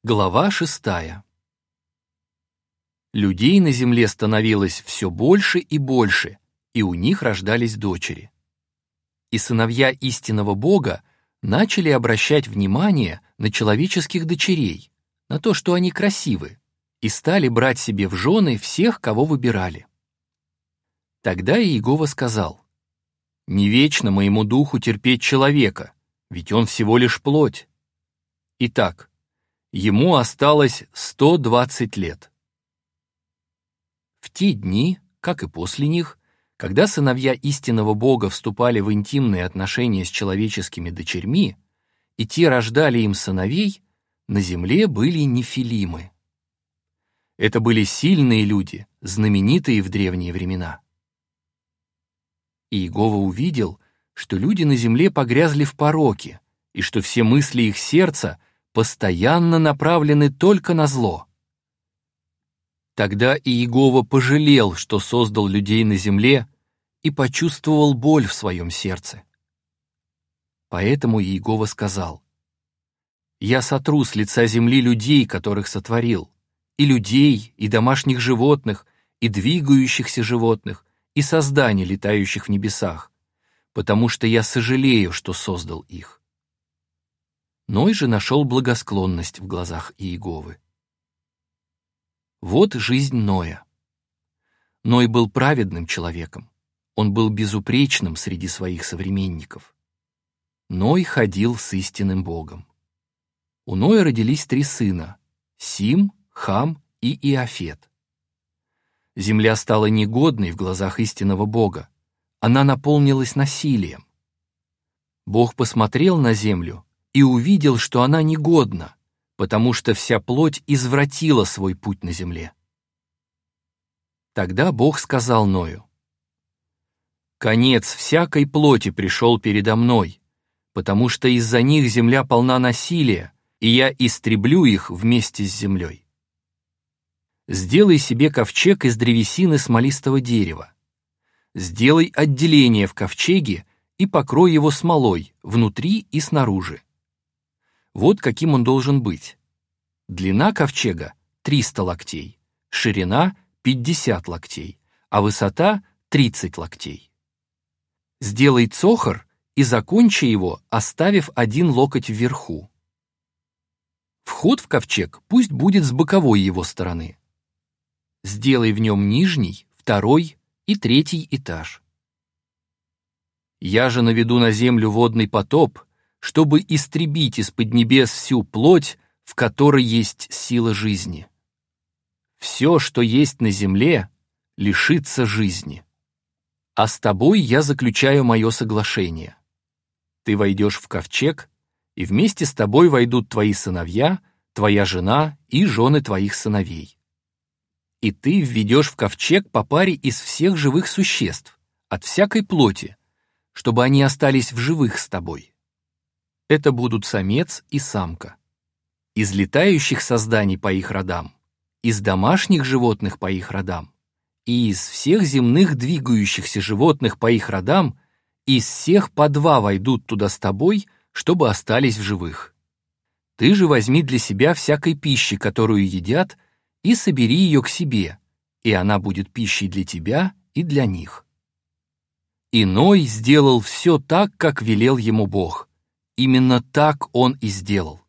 Глава 6. Людей на земле становилось все больше и больше, и у них рождались дочери. И сыновья истинного Бога начали обращать внимание на человеческих дочерей, на то, что они красивы, и стали брать себе в жены всех, кого выбирали. Тогда Иегова сказал: «Не вечно моему духу терпеть человека, ведь он всего лишь плоть. Итак, ему осталось 120 лет». В те дни, как и после них, когда сыновья истинного Бога вступали в интимные отношения с человеческими дочерьми, и те рождали им сыновей, на земле были нефилимы. Это были сильные люди, знаменитые в древние времена. Иегова увидел, что люди на земле погрязли в пороке, и что все мысли их сердца постоянно направлены только на зло. Тогда Иегова пожалел, что создал людей на земле, и почувствовал боль в своем сердце. Поэтому Иегова сказал: «Я сотру с лица земли людей, которых сотворил, и людей, и домашних животных, и двигающихся животных, и созданий, летающих в небесах, потому что я сожалею, что создал их». Ной же нашел благосклонность в глазах Иеговы. Вот жизнь Ноя. Ной был праведным человеком, он был безупречным среди своих современников. Ной ходил с истинным Богом. У Ноя родились 3 сына — Сим, Хам и Иафет. Земля стала негодной в глазах истинного Бога, она наполнилась насилием. Бог посмотрел на землю и увидел, что она негодна, потому что вся плоть извратила свой путь на земле. Тогда Бог сказал Ною: «Конец всякой плоти пришел передо мной, потому что из-за них земля полна насилия, и я истреблю их вместе с землей. Сделай себе ковчег из древесины смолистого дерева. Сделай отделение в ковчеге и покрой его смолой внутри и снаружи. Вот каким он должен быть. Длина ковчега — 300 локтей, ширина — 50 локтей, а высота — 30 локтей. Сделай цохор и закончи его, оставив 1 локоть вверху. Вход в ковчег пусть будет с боковой его стороны. Сделай в нем нижний, 2 и 3 этаж. Я же наведу на землю водный потоп, чтобы истребить из-под небес всю плоть, в которой есть сила жизни. Все, что есть на земле, лишится жизни. А с тобой я заключаю мое соглашение. Ты войдешь в ковчег, и вместе с тобой войдут твои сыновья, твоя жена и жены твоих сыновей. И ты введешь в ковчег по паре из всех живых существ, от всякой плоти, чтобы они остались в живых с тобой. Это будут самец и самка. Из летающих созданий по их родам, из домашних животных по их родам, и из всех земных двигающихся животных по их родам, из всех по 2 войдут туда с тобой, чтобы остались в живых. Ты же возьми для себя всякой пищи, которую едят, и собери ее к себе, и она будет пищей для тебя и для них». И Ной сделал все так, как велел ему Бог. Именно так он и сделал.